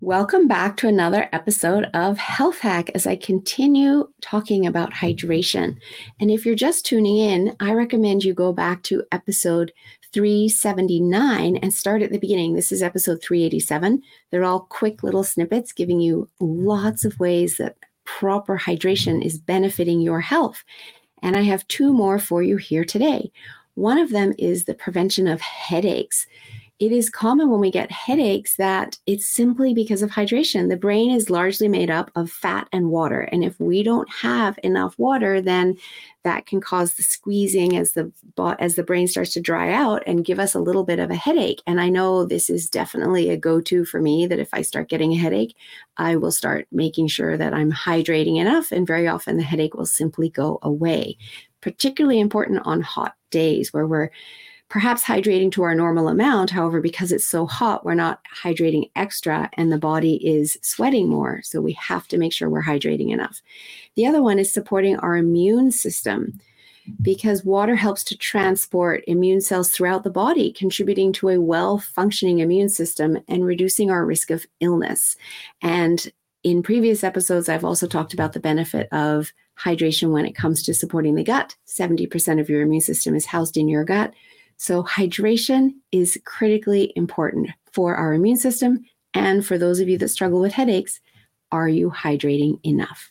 Welcome back to another episode of Health Hack as I continue talking about hydration. And if you're just tuning in, I recommend you go back to episode 379 and start at the beginning. This is episode 387. They're all quick little snippets giving you lots of ways that proper hydration is benefiting your health. And I have two more for you here today. One of them is the prevention of headaches. It is common when we get headaches that it's simply because of hydration. The brain is largely made up of fat and water. And if we don't have enough water, then that can cause the squeezing as the brain starts to dry out and give us a little bit of a headache. And I know this is definitely a go-to for me, that if I start getting a headache, I will start making sure that I'm hydrating enough. And very often the headache will simply go away. Particularly important on hot days where we're perhaps hydrating to our normal amount. However, because it's so hot, we're not hydrating extra and the body is sweating more. So we have to make sure we're hydrating enough. The other one is supporting our immune system, because water helps to transport immune cells throughout the body, contributing to a well-functioning immune system and reducing our risk of illness. And in previous episodes, I've also talked about the benefit of hydration when it comes to supporting the gut. 70% of your immune system is housed in your gut. So hydration is critically important for our immune system. And for those of you that struggle with headaches, are you hydrating enough?